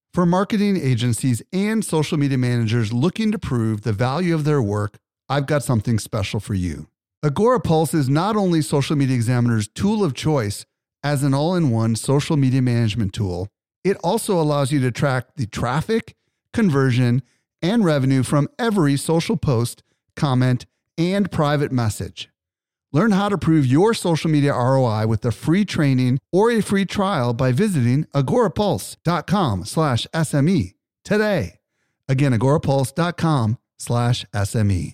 For marketing agencies and social media managers looking to prove the value of their work, I've got something special for you. Agorapulse is not only Social Media Examiner's tool of choice as an all-in-one social media management tool, it also allows you to track the traffic, conversion, and revenue from every social post, comment, and private message. Learn how to prove your social media ROI with a free training or a free trial by visiting agorapulse.com/SME today. Again, agorapulse.com/SME.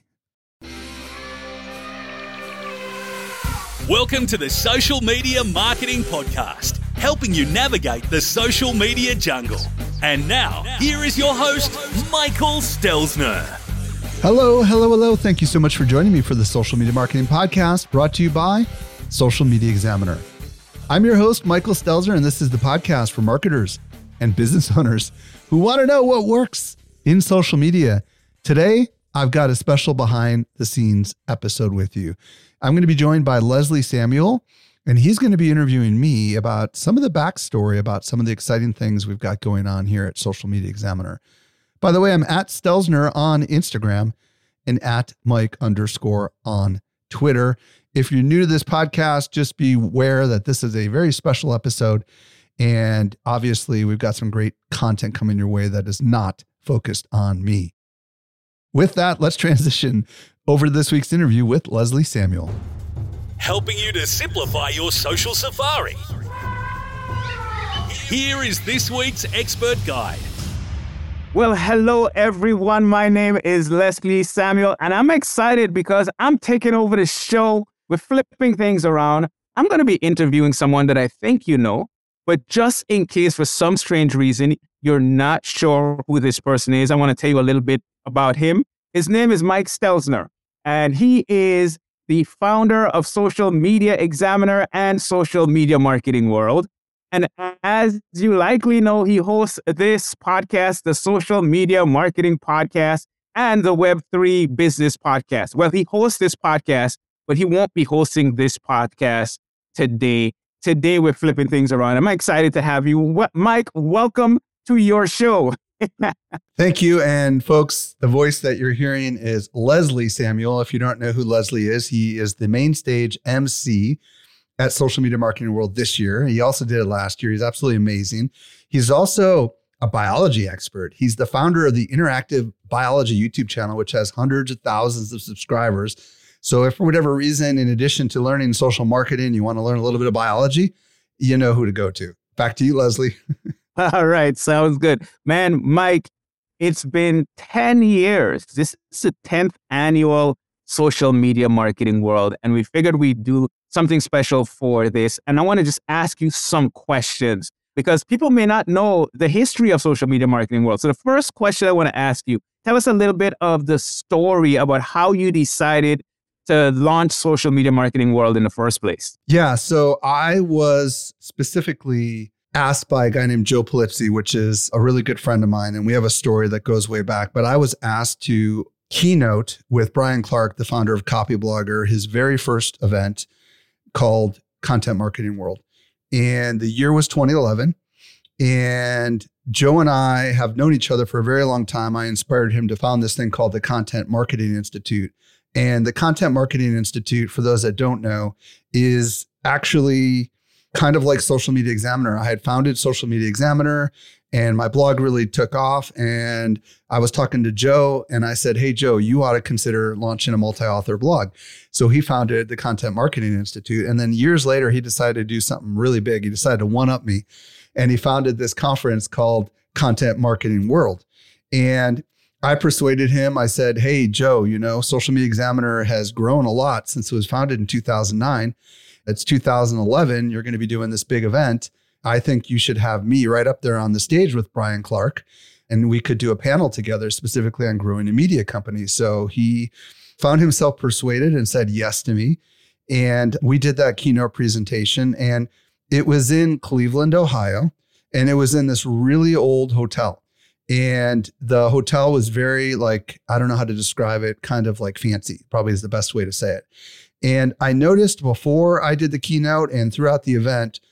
Welcome to the Social Media Marketing Podcast, helping you navigate the social media jungle. And now, here is your host, Michael Stelzner. Hello. Thank you so much for joining me for the Social Media Marketing Podcast, brought to you by Social Media Examiner. I'm your host, Michael Stelzner, and this is the podcast for marketers and business owners who want to know what works in social media. Today, I've got a special behind-the-scenes episode with you. I'm going to be joined by Leslie Samuel, and he's going to be interviewing me about some of the backstory about some of the exciting things we've got going on here at Social Media Examiner. By the way, I'm at Stelzner on Instagram and at Mike _ on Twitter. If you're new to this podcast, just be aware that this is a very special episode. And obviously, we've got some great content coming your way that is not focused on me. With that, let's transition over to this week's interview with Leslie Samuel. Helping you to simplify your social safari. Here is this week's expert guide. Well, hello, everyone. My name is Leslie Samuel, and I'm excited because I'm taking over the show. We're flipping things around. I'm going to be interviewing someone that I think you know, but just in case for some strange reason you're not sure who this person is, I want to tell you a little bit about him. His name is Mike Stelzner, and he is the founder of Social Media Examiner and Social Media Marketing World. And as you likely know, he hosts this podcast, the Social Media Marketing Podcast, and the Web3 Business Podcast. Well, he hosts this podcast, but he won't be hosting this podcast today. Today, we're flipping things around. I'm excited to have you. Mike, welcome to your show. Thank you. And folks, the voice that you're hearing is Leslie Samuel. If you don't know who Leslie is, he is the main stage MC at Social Media Marketing World this year. He also did it last year. He's absolutely amazing. He's also a biology expert. He's the founder of the Interactive Biology YouTube channel, which has hundreds of thousands of subscribers. So if for whatever reason, in addition to learning social marketing, you want to learn a little bit of biology, you know who to go to. Back to you, Leslie. All right. Sounds good. Man, Mike, it's been 10 years. This is the 10th annual Social Media Marketing World, and we figured we'd do something special for this. And I want to just ask you some questions because people may not know the history of Social Media Marketing World. So the first question I want to ask you, tell us a little bit of the story about how you decided to launch Social Media Marketing World in the first place. Yeah, so I was specifically asked by a guy named Joe Polipsy, which is a really good friend of mine, and we have a story that goes way back, but I was asked to keynote with Brian Clark, the founder of Copyblogger, his very first event called Content Marketing World. And the year was 2011. And Joe and I have known each other for a very long time. I inspired him to found this thing called the Content Marketing Institute. And the Content Marketing Institute, for those that don't know, is actually kind of like Social Media Examiner. I had founded Social Media Examiner and my blog really took off. And I was talking to Joe and I said, hey, Joe, you ought to consider launching a multi-author blog. So he founded the Content Marketing Institute. And then years later, he decided to do something really big. He decided to one-up me. And he founded this conference called Content Marketing World. And I persuaded him. I said, hey, Joe, you know, Social Media Examiner has grown a lot since it was founded in 2009. It's 2011. You're going to be doing this big event. I think you should have me right up there on the stage with Brian Clark, and we could do a panel together specifically on growing a media company. So he found himself persuaded and said yes to me. And we did that keynote presentation, and it was in Cleveland, Ohio, and it was in this really old hotel. And the hotel was very like, I don't know how to describe it, kind of like fancy, probably is the best way to say it. And I noticed before I did the keynote and throughout the event,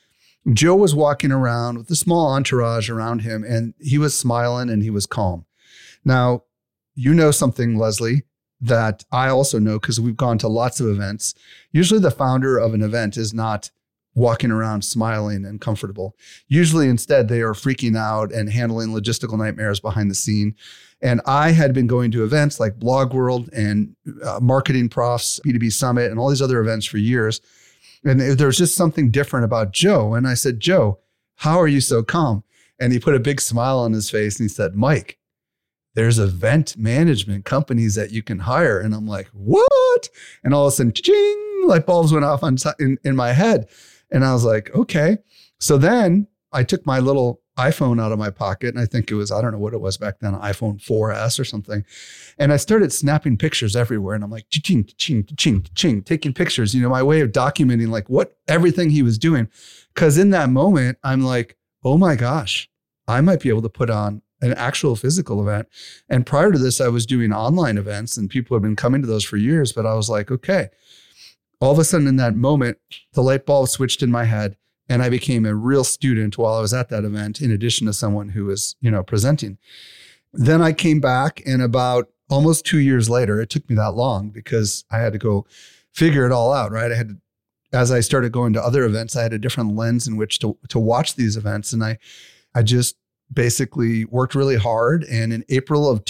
Joe was walking around with a small entourage around him, and he was smiling and he was calm. Now, you know something, Leslie, that I also know because we've gone to lots of events. Usually the founder of an event is not walking around smiling and comfortable. Usually instead, they are freaking out and handling logistical nightmares behind the scene. And I had been going to events like Blog World and Marketing Profs, B2B Summit, and all these other events for years. And there's just something different about Joe. And I said, Joe, how are you so calm? And he put a big smile on his face and he said, Mike, there's event management companies that you can hire. And I'm like, what? And all of a sudden, ching, light bulbs went off in my head. And I was like, okay. So then I took my little iPhone out of my pocket, and I think it was, I don't know what it was back then, iPhone 4S or something. And I started snapping pictures everywhere. And I'm like, ching, ching, ching, ching, taking pictures, my way of documenting like everything he was doing. Because in that moment, I'm like, oh my gosh, I might be able to put on an actual physical event. And prior to this, I was doing online events and people have been coming to those for years. But I was like, okay. All of a sudden in that moment, the light bulb switched in my head and I became a real student while I was at that event, in addition to someone who was, presenting. Then I came back, and about almost 2 years later, it took me that long because I had to go figure it all out, right? As I started going to other events, I had a different lens in which to watch these events. And I just basically worked really hard. And in April of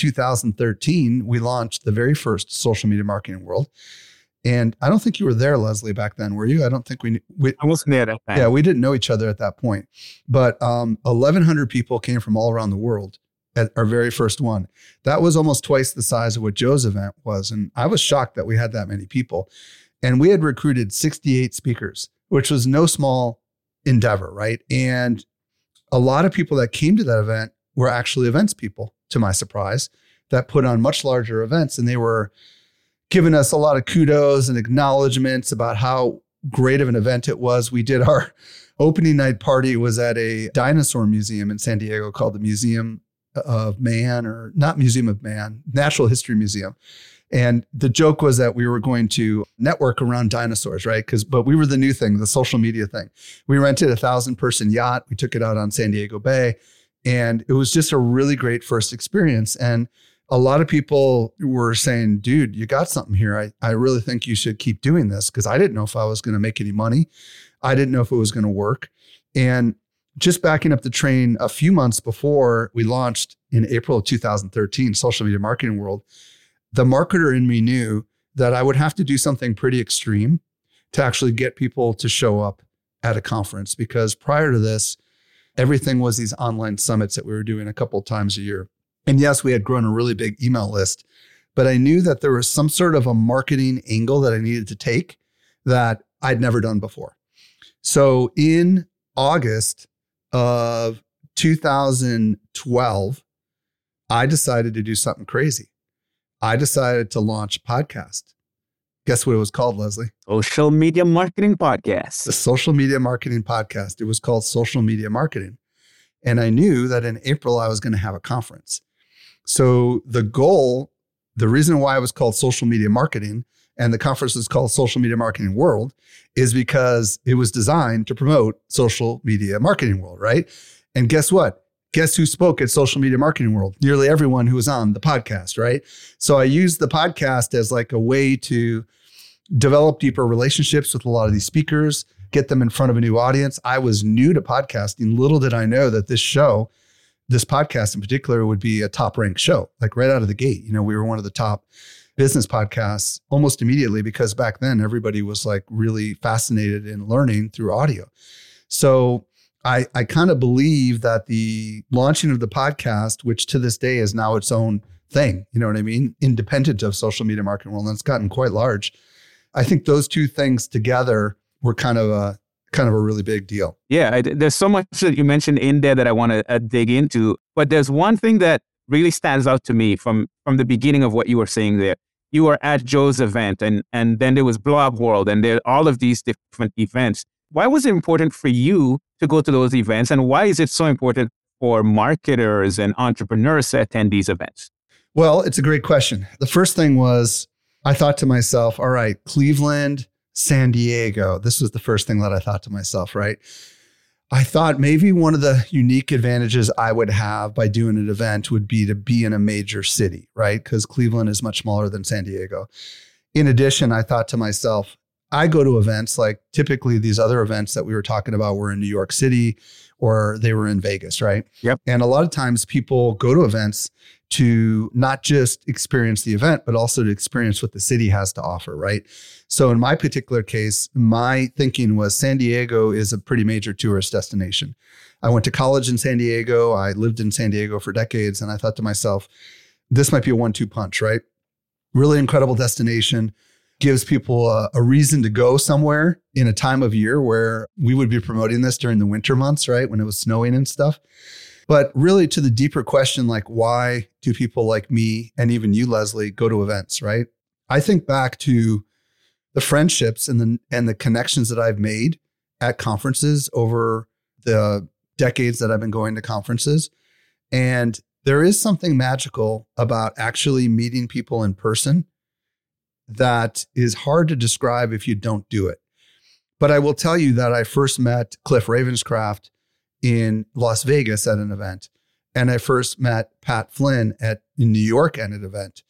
2013, we launched the very first Social Media Marketing World. And I don't think you were there, Leslie, back then, were you? I don't think we I wasn't there at that time. Yeah, we didn't know each other at that point. But 1,100 people came from all around the world at our very first one. That was almost twice the size of what Joe's event was. And I was shocked that we had that many people. And we had recruited 68 speakers, which was no small endeavor, right? And a lot of people that came to that event were actually events people, to my surprise, that put on much larger events. And they were giving us a lot of kudos and acknowledgments about how great of an event it was. We did our opening night party was at a dinosaur museum in San Diego called the Museum of Man, or not Museum of Man, Natural History Museum. And the joke was that we were going to network around dinosaurs, right? But we were the new thing, the social media thing. We rented a 1,000-person yacht. We took it out on San Diego Bay. And it was just a really great first experience. And a lot of people were saying, dude, you got something here. I really think you should keep doing this, because I didn't know if I was going to make any money. I didn't know if it was going to work. And just backing up the train, a few months before we launched in April of 2013, Social Media Marketing World, the marketer in me knew that I would have to do something pretty extreme to actually get people to show up at a conference, because prior to this, everything was these online summits that we were doing a couple of times a year. And yes, we had grown a really big email list, but I knew that there was some sort of a marketing angle that I needed to take that I'd never done before. So in August of 2012, I decided to do something crazy. I decided to launch a podcast. Guess what it was called, Leslie? Social Media Marketing Podcast. The Social Media Marketing Podcast. It was called Social Media Marketing. And I knew that in April, I was going to have a conference. So the goal, the reason why it was called Social Media Marketing and the conference was called Social Media Marketing World is because it was designed to promote Social Media Marketing World, right? And guess what? Guess who spoke at Social Media Marketing World? Nearly everyone who was on the podcast, right? So I used the podcast as like a way to develop deeper relationships with a lot of these speakers, get them in front of a new audience. I was new to podcasting. Little did I know that this podcast in particular would be a top ranked show, like right out of the gate. We were one of the top business podcasts almost immediately, because back then everybody was like really fascinated in learning through audio. So I kind of believe that the launching of the podcast, which to this day is now its own thing, you know what I mean? Independent of Social Media Marketing World, and it's gotten quite large. I think those two things together were kind of a really big deal. Yeah, there's so much that you mentioned in there that I want to dig into, but there's one thing that really stands out to me from the beginning of what you were saying there. You were at Joe's event, and then there was Blog World, and there are all of these different events. Why was it important for you to go to those events, and why is it so important for marketers and entrepreneurs to attend these events? Well, it's a great question. The first thing was, I thought to myself, all right, Cleveland, San Diego. This was the first thing that I thought to myself, right? I thought maybe one of the unique advantages I would have by doing an event would be to be in a major city, right? Because Cleveland is much smaller than San Diego. In addition, I thought to myself, I go to events like typically these other events that we were talking about were in New York City or they were in Vegas, right? Yep. And a lot of times people go to events to not just experience the event, but also to experience what the city has to offer, right? So in my particular case, my thinking was San Diego is a pretty major tourist destination. I went to college in San Diego. I lived in San Diego for decades. And I thought to myself, this might be a 1-2 punch, right? Really incredible destination, gives people a reason to go somewhere in a time of year where we would be promoting this during the winter months, right? When it was snowing and stuff. But really to the deeper question, like why do people like me and even you, Leslie, go to events, right? I think back to the friendships and the connections that I've made at conferences over the decades that I've been going to conferences. And there is something magical about actually meeting people in person that is hard to describe if you don't do it. But I will tell you that I first met Cliff Ravenscraft in Las Vegas at an event. And I first met Pat Flynn in New York at an event.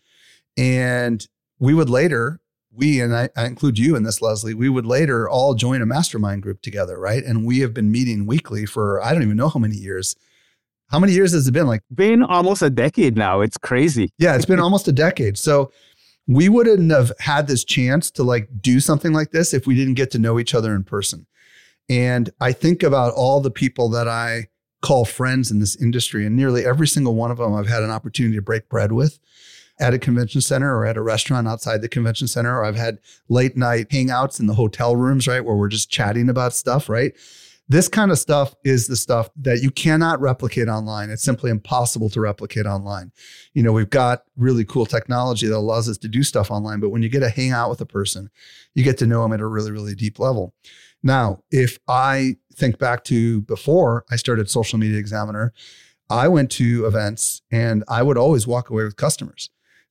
And we would later, and I include you in this, Leslie, we would later all join a mastermind group together, right? And we have been meeting weekly for, I don't even know how many years. How many years has it been? Been almost a decade now. It's crazy. Yeah, it's been almost a decade. So we wouldn't have had this chance to do something like this if we didn't get to know each other in person. And I think about all the people that I call friends in this industry, and nearly every single one of them I've had an opportunity to break bread with at a convention center or at a restaurant outside the convention center, or I've had late night hangouts in the hotel rooms, right, where we're just chatting about stuff, right? This kind of stuff is the stuff that you cannot replicate online. It's simply impossible to replicate online. We've got really cool technology that allows us to do stuff online, but when you get to hang out with a person, you get to know them at a really, really deep level. Now, if I think back to before I started Social Media Examiner, I went to events and I would always walk away with customers.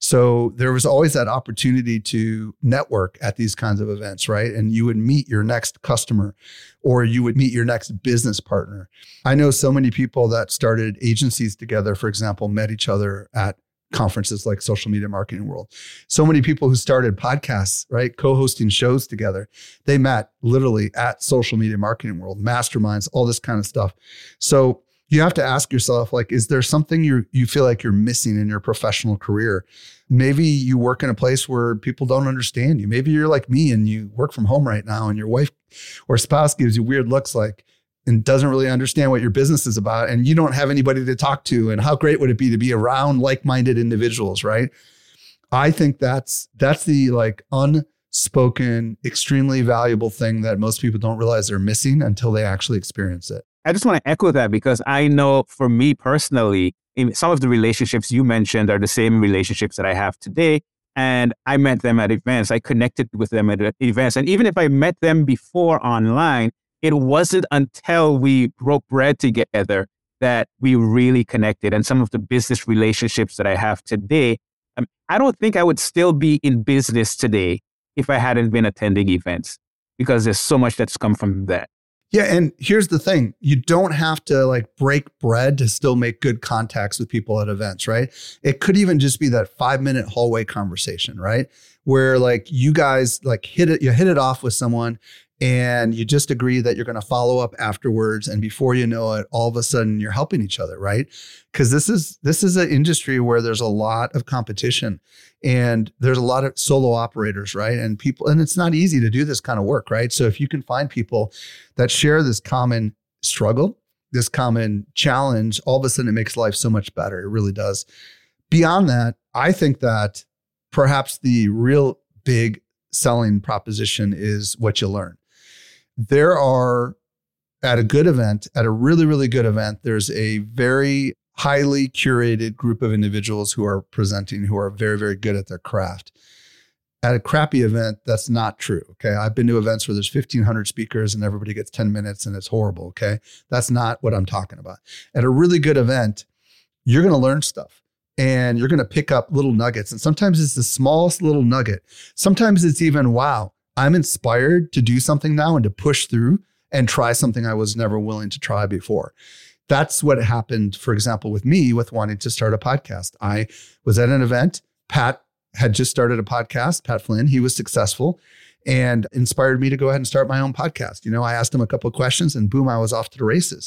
So there was always that opportunity to network at these kinds of events, right? And you would meet your next customer or you would meet your next business partner. I know so many people that started agencies together, for example, met each other at conferences like Social Media Marketing World. So many people who started podcasts, right? Co-hosting shows together. They met literally at Social Media Marketing World, masterminds, all this kind of stuff. So you have to ask yourself, is there something you feel like you're missing in your professional career? Maybe you work in a place where people don't understand you. Maybe you're like me and you work from home right now and your wife or spouse gives you weird looks and doesn't really understand what your business is about, and you don't have anybody to talk to. And how great would it be to be around like-minded individuals, right? I think that's the unspoken, extremely valuable thing that most people don't realize they're missing until they actually experience it. I just want to echo that because I know for me personally, some of the relationships you mentioned are the same relationships that I have today. And I met them at events. I connected with them at events. And even if I met them before online, it wasn't until we broke bread together that we really connected. And some of the business relationships that I have today, I don't think I would still be in business today if I hadn't been attending events, because there's so much that's come from that. Yeah. And here's the thing. You don't have to break bread to still make good contacts with people at events, right? It could even just be that 5-minute hallway conversation, right? Where you guys hit it off with someone and you just agree that you're going to follow up afterwards. And before you know it, all of a sudden you're helping each other, right? Because this is an industry where there's a lot of competition and there's a lot of solo operators, right? And it's not easy to do this kind of work, right? So if you can find people that share this common struggle, this common challenge, all of a sudden it makes life so much better. It really does. Beyond that, I think that perhaps the real big selling proposition is what you learn. There are, at a good event, at a really, really good event, there's a very highly curated group of individuals who are presenting, who are very, very good at their craft. At a crappy event, that's not true, okay? I've been to events where there's 1,500 speakers and everybody gets 10 minutes and it's horrible, okay? That's not what I'm talking about. At a really good event, you're going to learn stuff and you're going to pick up little nuggets. And sometimes it's the smallest little nugget. Sometimes it's even, wow, I'm inspired to do something now and to push through and try something I was never willing to try before. That's what happened, for example, with me with wanting to start a podcast. I was at an event. Pat had just started a podcast, Pat Flynn. He was successful and inspired me to go ahead and start my own podcast. I asked him a couple of questions and boom, I was off to the races.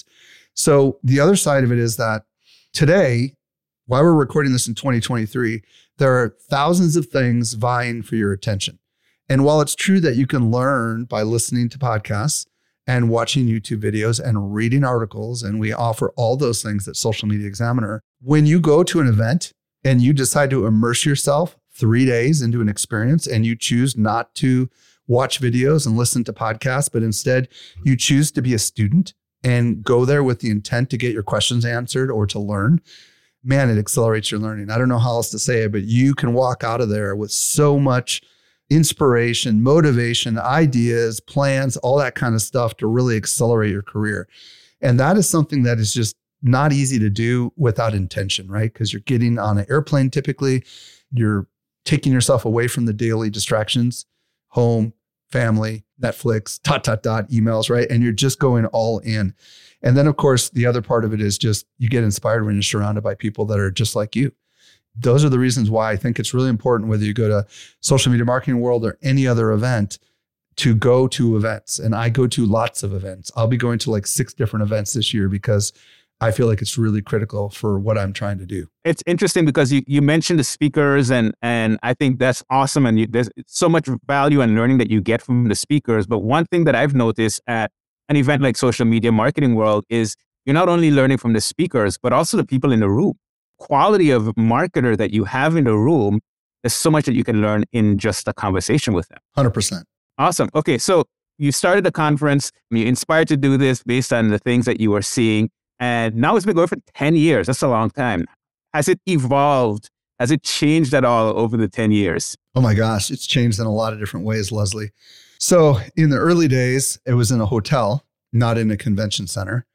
So the other side of it is that today, while we're recording this in 2023, there are thousands of things vying for your attention. And while it's true that you can learn by listening to podcasts and watching YouTube videos and reading articles, and we offer all those things at Social Media Examiner, when you go to an event and you decide to immerse yourself 3 days into an experience and you choose not to watch videos and listen to podcasts, but instead you choose to be a student and go there with the intent to get your questions answered or to learn, man, it accelerates your learning. I don't know how else to say it, but you can walk out of there with so much inspiration, motivation, ideas, plans, all that kind of stuff to really accelerate your career. And that is something that is just not easy to do without intention, right? Because you're getting on an airplane typically, you're taking yourself away from the daily distractions, home, family, Netflix, emails, right? And you're just going all in. And then, of course, the other part of it is just you get inspired when you're surrounded by people that are just like you. Those are the reasons why I think it's really important, whether you go to Social Media Marketing World or any other event, to go to events. And I go to lots of events. I'll be going to like 6 different events this year because I feel like it's really critical for what I'm trying to do. It's interesting because you mentioned the speakers and I think that's awesome. And there's so much value and learning that you get from the speakers. But one thing that I've noticed at an event like Social Media Marketing World is you're not only learning from the speakers, but also the people in the room. Quality of marketer that you have in the room, there's so much that you can learn in just a conversation with them. 100%. Awesome. Okay, so you started the conference, you're inspired to do this based on the things that you were seeing, and now it's been going for 10 years. That's a long time. Has it evolved? Has it changed at all over the 10 years? Oh my gosh, it's changed in a lot of different ways, Leslie. So in the early days, it was in a hotel, not in a convention center.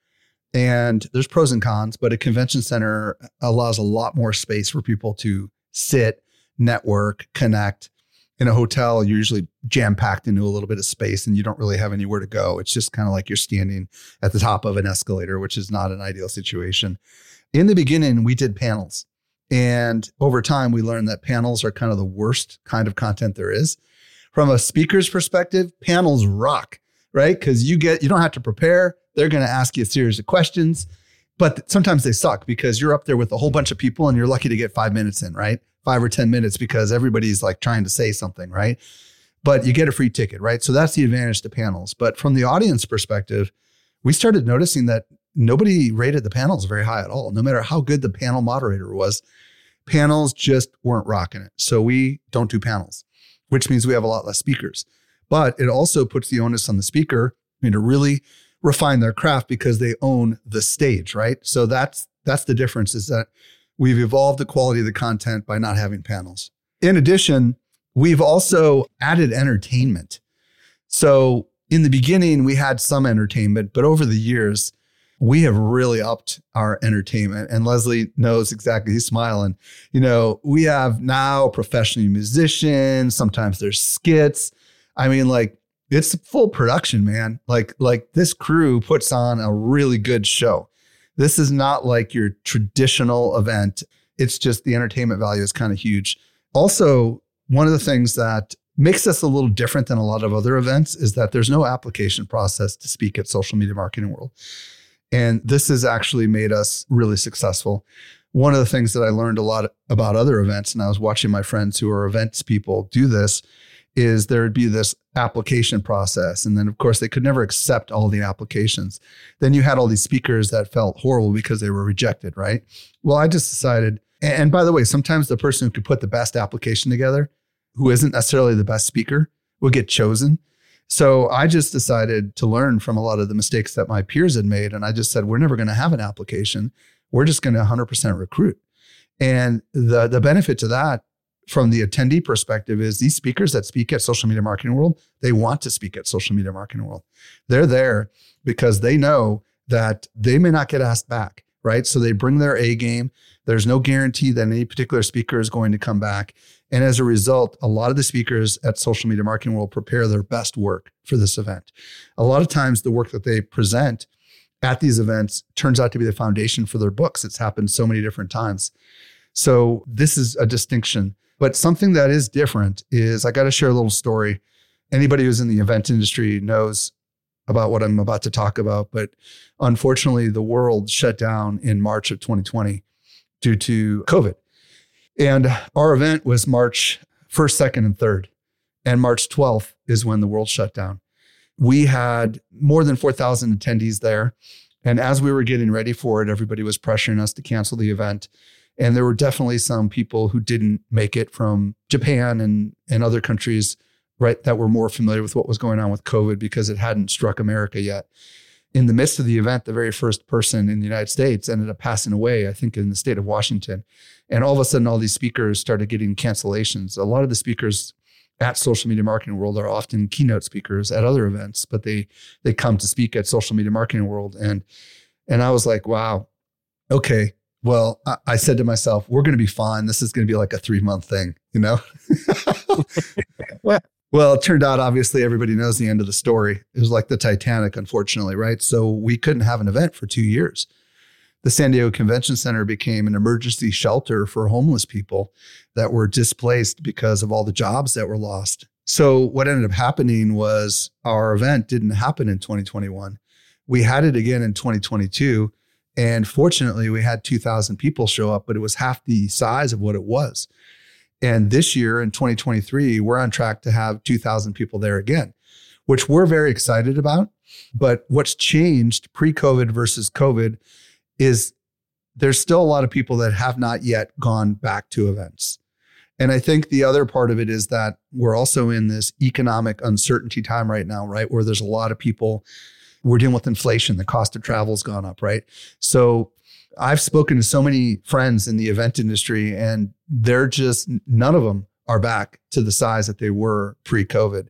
And there's pros and cons, but a convention center allows a lot more space for people to sit, network, connect. In a hotel, you're usually jam-packed into a little bit of space and you don't really have anywhere to go. It's just kind of like you're standing at the top of an escalator, which is not an ideal situation. In the beginning, we did panels. And over time, we learned that panels are kind of the worst kind of content there is. From a speaker's perspective, panels rock, right? Because you don't have to prepare. They're going to ask you a series of questions, but sometimes they suck because you're up there with a whole bunch of people and you're lucky to get 5 minutes in, right? 5 or 10 minutes because everybody's like trying to say something, right? But you get a free ticket, right? So that's the advantage to panels. But from the audience perspective, we started noticing that nobody rated the panels very high at all. No matter how good the panel moderator was, panels just weren't rocking it. So we don't do panels, which means we have a lot less speakers. But it also puts the onus on the speaker to really refine their craft because they own the stage, right? So that's the difference, is that we've evolved the quality of the content by not having panels. In addition, we've also added entertainment. So in the beginning, we had some entertainment, but over the years, we have really upped our entertainment. And Leslie knows exactly, he's smiling. We have now professional musicians. Sometimes there's skits. I mean, like, it's full production, man. Like this crew puts on a really good show. This is not like your traditional event. It's just the entertainment value is kind of huge. Also, one of the things that makes us a little different than a lot of other events is that there's no application process to speak at Social Media Marketing World. And this has actually made us really successful. One of the things that I learned a lot about other events, and I was watching my friends who are events people do this, is there would be this application process. And then, of course, they could never accept all the applications. Then you had all these speakers that felt horrible because they were rejected, right? Well, I just decided, and by the way, sometimes the person who could put the best application together, who isn't necessarily the best speaker, will get chosen. So I just decided to learn from a lot of the mistakes that my peers had made. And I just said, we're never going to have an application. We're just going to 100% recruit. And the benefit to that from the attendee perspective is these speakers that speak at Social Media Marketing World, they want to speak at Social Media Marketing World. They're there because they know that they may not get asked back. right? So they bring their A game. There's no guarantee that any particular speaker is going to come back. And as a result, a lot of the speakers at Social Media Marketing World prepare their best work for this event. A lot of times the work that they present at these events turns out to be the foundation for their books. It's happened so many different times. So this is a distinction. But something that is different is I got to share a little story. Anybody who's in the event industry knows about what I'm about to talk about. But unfortunately, the world shut down in March of 2020 due to COVID. And our event was March 1st, 2nd, and 3rd. And March 12th is when the world shut down. We had more than 4,000 attendees there. And as we were getting ready for it, everybody was pressuring us to cancel the event. And there were definitely some people who didn't make it from Japan and other countries, right, that were more familiar with what was going on with COVID because it hadn't struck America yet. In the midst of the event, the very first person in the United States ended up passing away, I think in the state of Washington. And all of a sudden, all these speakers started getting cancellations. A lot of the speakers at Social Media Marketing World are often keynote speakers at other events, but they come to speak at Social Media Marketing World. And I was like, wow, okay. Well, I said to myself, we're going to be fine. This is going to be like a 3-month thing, you know? Well, it turned out, obviously, everybody knows the end of the story. It was like the Titanic, unfortunately, right? So we couldn't have an event for 2 years. The San Diego Convention Center became an emergency shelter for homeless people that were displaced because of all the jobs that were lost. So what ended up happening was our event didn't happen in 2021. We had it again in 2022. And fortunately, we had 2,000 people show up, but it was half the size of what it was. And this year in 2023, we're on track to have 2,000 people there again, which we're very excited about. But what's changed pre-COVID versus COVID is there's still a lot of people that have not yet gone back to events. And I think the other part of it is that we're also in this economic uncertainty time right now, right? Where there's a lot of people, we're dealing with inflation, the cost of travel has gone up, right? So I've spoken to so many friends in the event industry and they're just, none of them are back to the size that they were pre-COVID.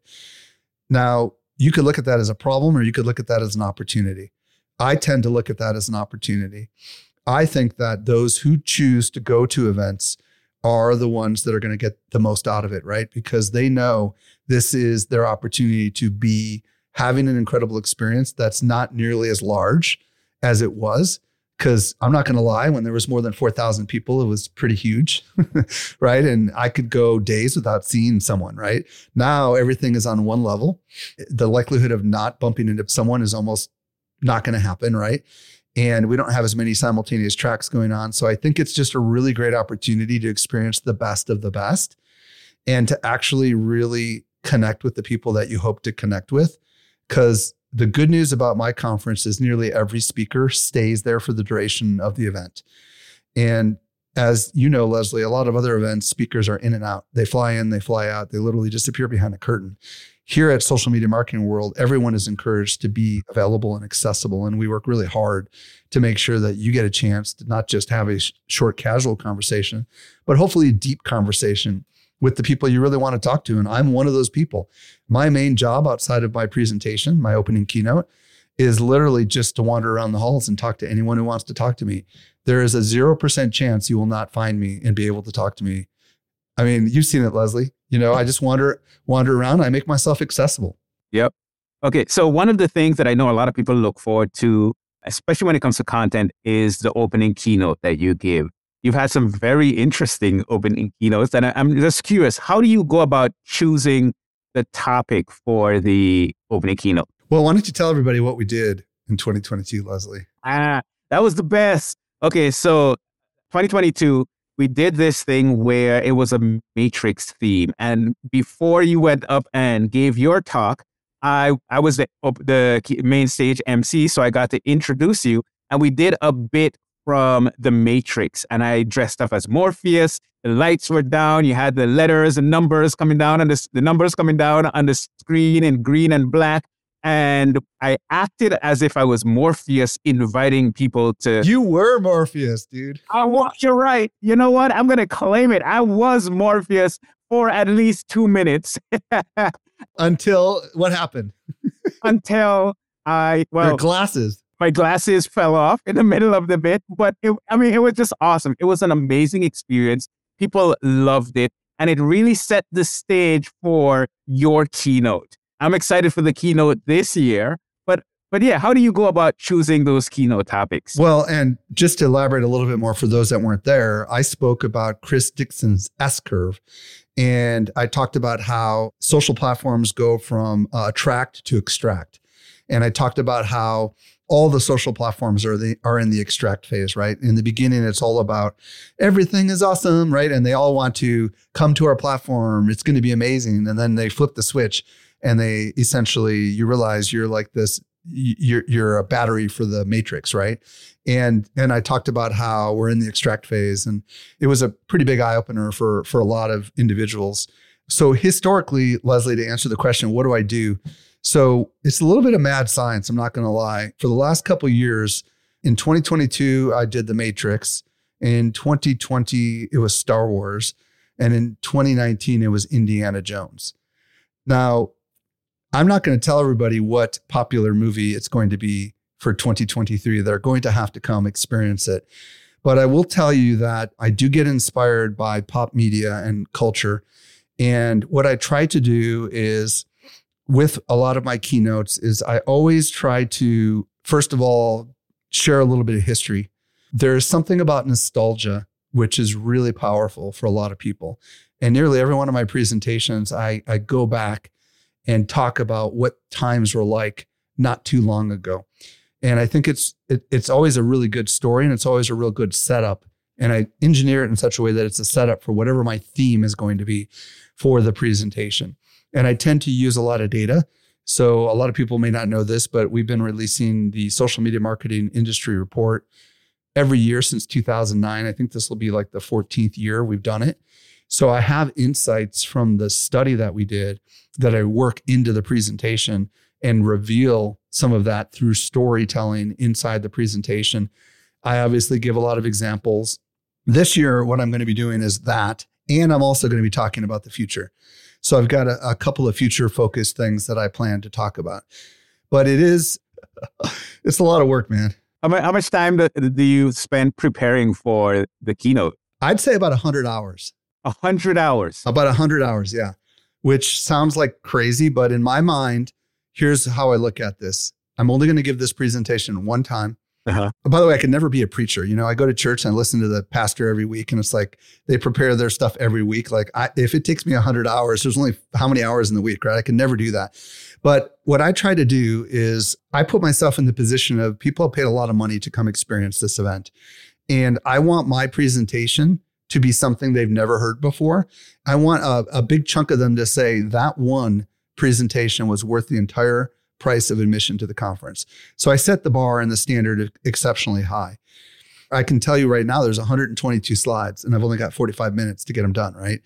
Now, you could look at that as a problem or you could look at that as an opportunity. I tend to look at that as an opportunity. I think that those who choose to go to events are the ones that are going to get the most out of it, right? Because they know this is their opportunity to be having an incredible experience that's not nearly as large as it was. Because I'm not going to lie, when there was more than 4,000 people, it was pretty huge, right? And I could go days without seeing someone, right? Now everything is on one level. The likelihood of not bumping into someone is almost not going to happen, right? And we don't have as many simultaneous tracks going on. So I think it's just a really great opportunity to experience the best of the best and to actually really connect with the people that you hope to connect with. Because the good news about my conference is nearly every speaker stays there for the duration of the event. And as you know, Leslie, a lot of other events, speakers are in and out. They fly in, they fly out. They literally disappear behind a curtain. Here at Social Media Marketing World, everyone is encouraged to be available and accessible. And we work really hard to make sure that you get a chance to not just have a short, casual conversation, but hopefully a deep conversation with the people you really want to talk to. And I'm one of those people. My main job outside of my presentation, my opening keynote, is literally just to wander around the halls and talk to anyone who wants to talk to me. There is a 0% chance you will not find me and be able to talk to me. I mean, you've seen it, Leslie. You know, I just wander around. I make myself accessible. Yep. Okay. So one of the things that I know a lot of people look forward to, especially when it comes to content, is the opening keynote that you give. You've had some very interesting opening keynotes, and I'm just curious, how do you go about choosing the topic for the opening keynote? Well, why don't you tell everybody what we did in 2022, Leslie? That was the best. Okay, so 2022, we did this thing where it was a Matrix theme. And before you went up and gave your talk, I was the main stage MC, so I got to introduce you. And we did a bit from The Matrix, and I dressed up as Morpheus. The lights were down. You had the letters and numbers coming down, and the numbers coming down on the screen in green and black. And I acted as if I was Morpheus, inviting people to. You were Morpheus, dude. You're right. You know what? I'm going to claim it. I was Morpheus for at least 2 minutes. Until what happened? Until your glasses. My glasses fell off in the middle of the bit, but it was just awesome. It was an amazing experience. People loved it, and it really set the stage for your keynote. I'm excited for the keynote this year, but yeah, how do you go about choosing those keynote topics? Well, and just to elaborate a little bit more for those that weren't there, I spoke about Chris Dixon's S-curve, and I talked about how social platforms go from attract to extract. And I talked about how all the social platforms are in the extract phase, right? In the beginning, it's all about everything is awesome, right? And they all want to come to our platform. It's going to be amazing. And then they flip the switch and they essentially, you realize you're like this, you're a battery for the matrix, right? And I talked about how we're in the extract phase, and it was a pretty big eye opener for a lot of individuals. So historically, Leslie, to answer the question, what do I do? So it's a little bit of mad science. I'm not going to lie. For the last couple of years, in 2022, I did The Matrix. In 2020, it was Star Wars. And in 2019, it was Indiana Jones. Now, I'm not going to tell everybody what popular movie it's going to be for 2023. They're going to have to come experience it. But I will tell you that I do get inspired by pop media and culture. And what I try to do is, with a lot of my keynotes, is I always try to, first of all, share a little bit of history. There's something about nostalgia, which is really powerful for a lot of people. And nearly every one of my presentations, I go back and talk about what times were like not too long ago. And I think it's always a really good story, and it's always a real good setup. And I engineer it in such a way that it's a setup for whatever my theme is going to be for the presentation. And I tend to use a lot of data. So a lot of people may not know this, but we've been releasing the Social Media Marketing Industry Report every year since 2009. I think this will be like the 14th year we've done it. So I have insights from the study that we did that I work into the presentation and reveal some of that through storytelling inside the presentation. I obviously give a lot of examples. This year, what I'm going to be doing is that, and I'm also going to be talking about the future. So I've got a couple of future-focused things that I plan to talk about. But it's a lot of work, man. How much time do you spend preparing for the keynote? I'd say about 100 hours. 100 hours? About 100 hours, yeah. Which sounds like crazy, but in my mind, here's how I look at this. I'm only going to give this presentation one time. Uh-huh. By the way, I could never be a preacher. You know, I go to church and I listen to the pastor every week, and it's like they prepare their stuff every week. Like if it takes me 100 hours, there's only how many hours in the week, right? I can never do that. But what I try to do is I put myself in the position of people have paid a lot of money to come experience this event. And I want my presentation to be something they've never heard before. I want a big chunk of them to say that one presentation was worth the entire price of admission to the conference. So I set the bar and the standard exceptionally high. I can tell you right now, there's 122 slides and I've only got 45 minutes to get them done, right?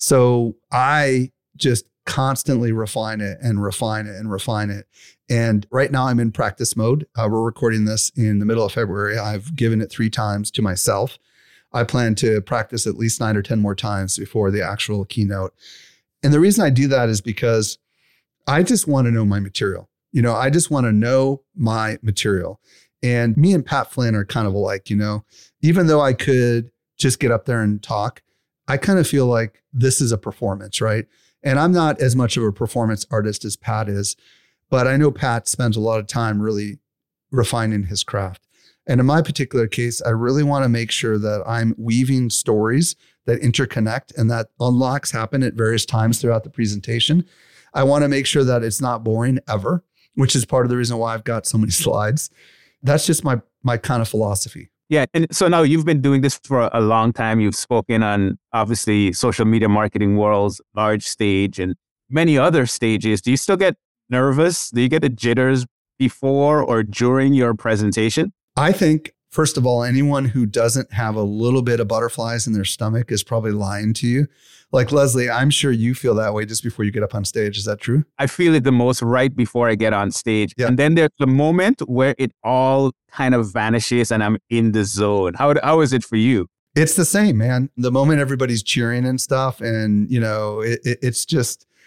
So I just constantly refine it and refine it and refine it. And right now I'm in practice mode. We're recording this in the middle of February. I've given it 3 times to myself. I plan to practice at least 9 or 10 more times before the actual keynote. And the reason I do that is because I just want to know my material. You know, I just want to know my material. And me and Pat Flynn are kind of alike, you know, even though I could just get up there and talk, I kind of feel like this is a performance, right? And I'm not as much of a performance artist as Pat is, but I know Pat spends a lot of time really refining his craft. And in my particular case, I really want to make sure that I'm weaving stories that interconnect and that unlocks happen at various times throughout the presentation. I want to make sure that it's not boring ever, which is part of the reason why I've got so many slides. That's just my kind of philosophy. Yeah. And so now you've been doing this for a long time. You've spoken on, obviously, social media marketing world's large stage and many other stages. Do you still get nervous? Do you get the jitters before or during your presentation? I think, first of all, anyone who doesn't have a little bit of butterflies in their stomach is probably lying to you. Like Leslie, I'm sure you feel that way just before you get up on stage. Is that true? I feel it the most right before I get on stage. Yeah. And then there's the moment where it all kind of vanishes and I'm in the zone. How is it for you? It's the same, man. The moment everybody's cheering and stuff, and you know, it's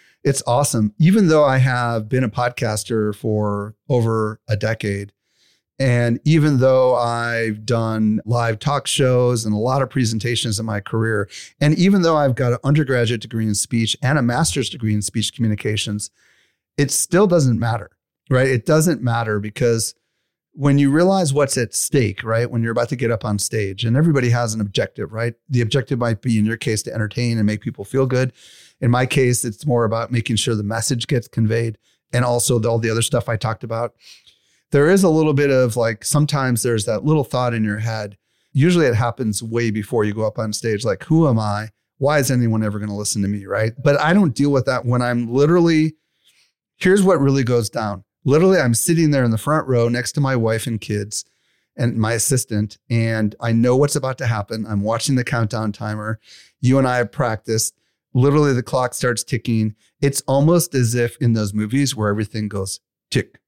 awesome. Even though I have been a podcaster for over a decade, And even though I've done live talk shows and a lot of presentations in my career, and even though I've got an undergraduate degree in speech and a master's degree in speech communications, it still doesn't matter, right? It doesn't matter because when you realize what's at stake, right? When you're about to get up on stage and everybody has an objective, right? The objective might be, in your case, to entertain and make people feel good. In my case, it's more about making sure the message gets conveyed and also all the other stuff I talked about. There is a little bit of like, sometimes there's that little thought in your head. Usually it happens way before you go up on stage. Like, who am I? Why is anyone ever going to listen to me, right? But I don't deal with that when I'm literally, here's what really goes down. Literally, I'm sitting there in the front row next to my wife and kids and my assistant, and I know what's about to happen. I'm watching the countdown timer. You and I have practiced. Literally, the clock starts ticking. It's almost as if in those movies where everything goes tick,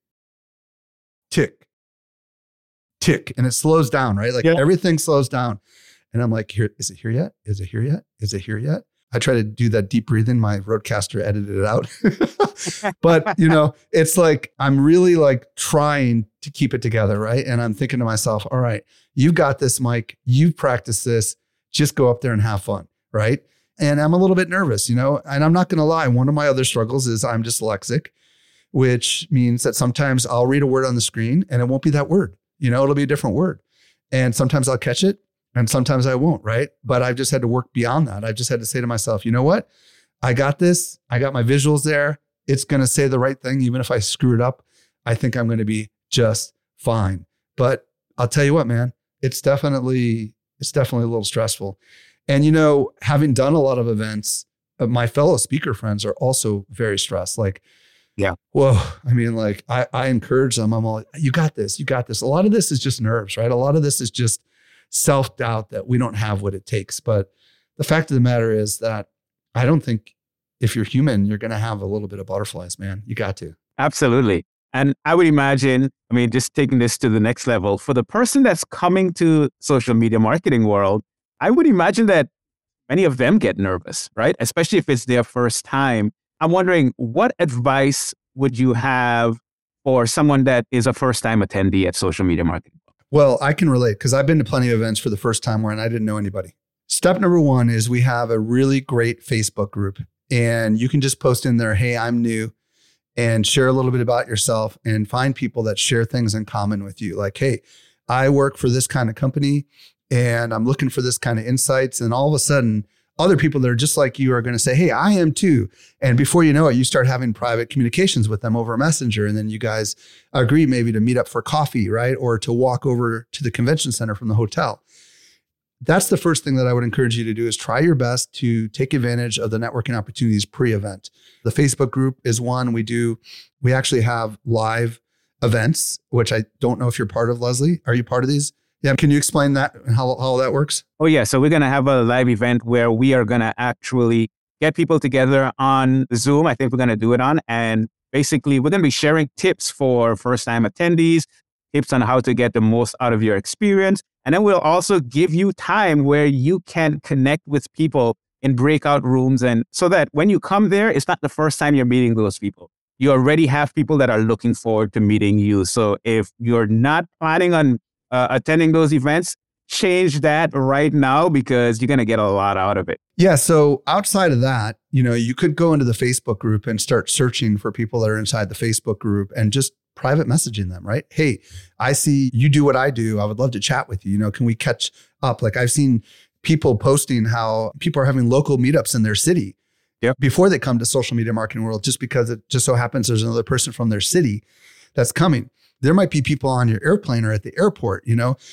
tick, tick, and it slows down, right? Like everything slows down. And I'm like, here, is it here yet? Is it here yet? Is it here yet? I try to do that deep breathing. My Rodecaster edited it out. But, it's like, I'm really like trying to keep it together, right? And I'm thinking to myself, all right, you've got this, Mike. You've practiced this. Just go up there and have fun, right? And I'm a little bit nervous, and I'm not going to lie. One of my other struggles is I'm dyslexic, which means that sometimes I'll read a word on the screen and it won't be that word. It'll be a different word. And sometimes I'll catch it and sometimes I won't, right? But I've just had to work beyond that. I've just had to say to myself, you know what? I got this. I got my visuals there. It's going to say the right thing. Even if I screw it up, I think I'm going to be just fine. But I'll tell you what, man, it's definitely a little stressful. And, having done a lot of events, my fellow speaker friends are also very stressed. Like, yeah, whoa. I mean, like I encourage them. I'm all, you got this, you got this. A lot of this is just nerves, right? A lot of this is just self-doubt that we don't have what it takes. But the fact of the matter is that I don't think if you're human, you're going to have a little bit of butterflies, man. You got to. Absolutely. And I would imagine, just taking this to the next level, for the person that's coming to social media marketing world, I would imagine that many of them get nervous, right? Especially if it's their first time. I'm wondering, what advice would you have for someone that is a first-time attendee at social media marketing? Well, I can relate because I've been to plenty of events for the first time where I didn't know anybody. Step number one is we have a really great Facebook group, and you can just post in there, hey, I'm new, and share a little bit about yourself and find people that share things in common with you. Like, hey, I work for this kind of company and I'm looking for this kind of insights. And all of a sudden, other people that are just like you are going to say, hey, I am too. And before you know it, you start having private communications with them over Messenger. And then you guys agree maybe to meet up for coffee, right? Or to walk over to the convention center from the hotel. That's the first thing that I would encourage you to do, is try your best to take advantage of the networking opportunities pre-event. The Facebook group is one. We actually have live events, which I don't know if you're part of, Leslie. Are you part of these? Yeah. Can you explain that and how that works? Oh, yeah. So we're going to have a live event where we are going to actually get people together on Zoom. I think we're going to do it on. And basically, we're going to be sharing tips for first-time attendees, tips on how to get the most out of your experience. And then we'll also give you time where you can connect with people in breakout rooms. And so that when you come there, it's not the first time you're meeting those people. You already have people that are looking forward to meeting you. So if you're not planning on attending those events, change that right now because you're going to get a lot out of it. Yeah. So outside of that, you could go into the Facebook group and start searching for people that are inside the Facebook group and just private messaging them, right? Hey, I see you do what I do. I would love to chat with you. Can we catch up? Like, I've seen people posting how people are having local meetups in their city before they come to social media marketing world, just because it just so happens there's another person from their city that's coming. There might be people on your airplane or at the airport,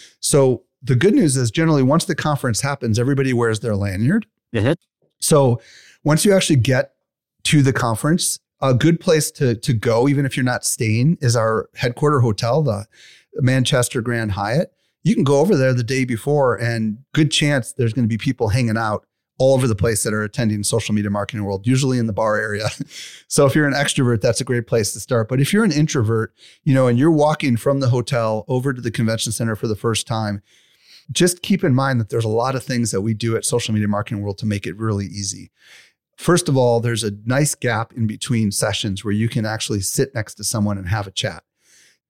So the good news is generally once the conference happens, everybody wears their lanyard. Mm-hmm. So once you actually get to the conference, a good place to go, even if you're not staying, is our headquarter hotel, the Manchester Grand Hyatt. You can go over there the day before and good chance there's going to be people hanging out all over the place that are attending social media marketing world, usually in the bar area. So if you're an extrovert, that's a great place to start. But if you're an introvert, and you're walking from the hotel over to the convention center for the first time, just keep in mind that there's a lot of things that we do at social media marketing world to make it really easy. First of all, there's a nice gap in between sessions where you can actually sit next to someone and have a chat.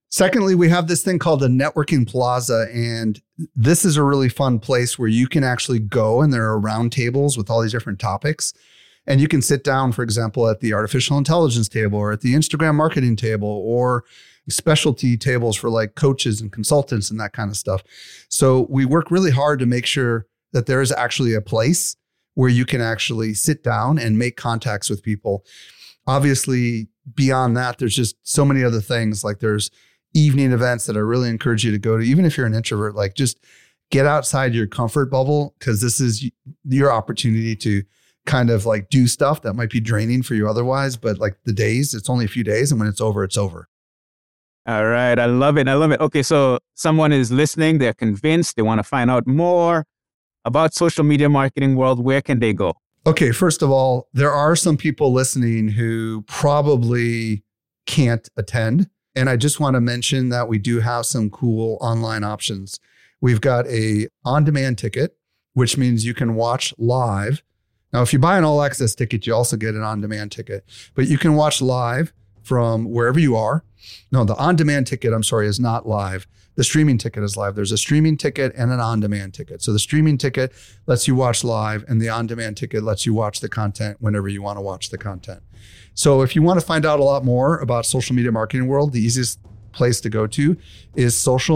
Secondly, we have this thing called a networking plaza, and this is a really fun place where you can actually go, and there are round tables with all these different topics. And you can sit down, for example, at the artificial intelligence table or at the Instagram marketing table or specialty tables for like coaches and consultants and that kind of stuff. So we work really hard to make sure that there is actually a place where you can actually sit down and make contacts with people. Obviously, beyond that, there's just so many other things. Like there's evening events that I really encourage you to go to, even if you're an introvert. Like just get outside your comfort bubble, because this is your opportunity to kind of like do stuff that might be draining for you otherwise. But like the days, it's only a few days, and when it's over, it's over. All right. I love it. Okay. So someone is listening. They're convinced. They want to find out more about social media marketing world. Where can they go? Okay. First of all, there are some people listening who probably can't attend. And I just want to mention that we do have some cool online options. We've got a on-demand ticket, which means you can watch live. Now, if you buy an all-access ticket, you also get an on-demand ticket, but you can watch live from wherever you are. No, the on-demand ticket, is not live. The streaming ticket is live. There's a streaming ticket and an on-demand ticket. So the streaming ticket lets you watch live, and the on-demand ticket lets you watch the content whenever you want to watch the content. So if you want to find out a lot more about social media marketing world, the easiest place to go to is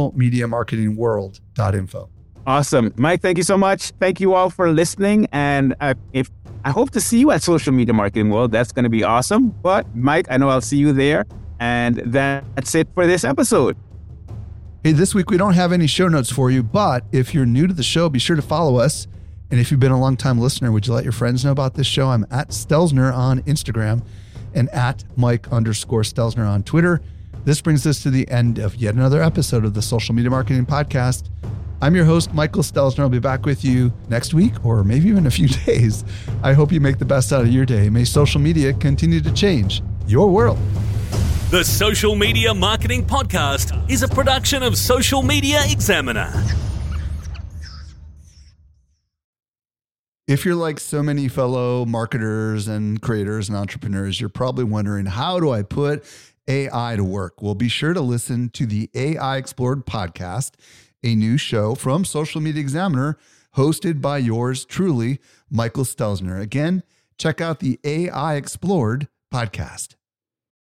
socialmediamarketingworld.info. Awesome. Mike, thank you so much. Thank you all for listening. And I hope to see you at Social Media Marketing World. That's going to be awesome. But Mike, I know I'll see you there. And that's it for this episode. Hey, this week we don't have any show notes for you, but if you're new to the show, be sure to follow us. And if you've been a long-time listener, would you let your friends know about this show? I'm at Stelzner on Instagram and at Mike_Stelzner on Twitter. This brings us to the end of yet another episode of the Social Media Marketing Podcast. I'm your host, Michael Stelzner. I'll be back with you next week or maybe even a few days. I hope you make the best out of your day. May social media continue to change your world. The Social Media Marketing Podcast is a production of Social Media Examiner. If you're like so many fellow marketers and creators and entrepreneurs, you're probably wondering, how do I put AI to work? Well, be sure to listen to the AI Explored podcast, a new show from Social Media Examiner, hosted by yours truly, Michael Stelzner. Again, check out the AI Explored podcast.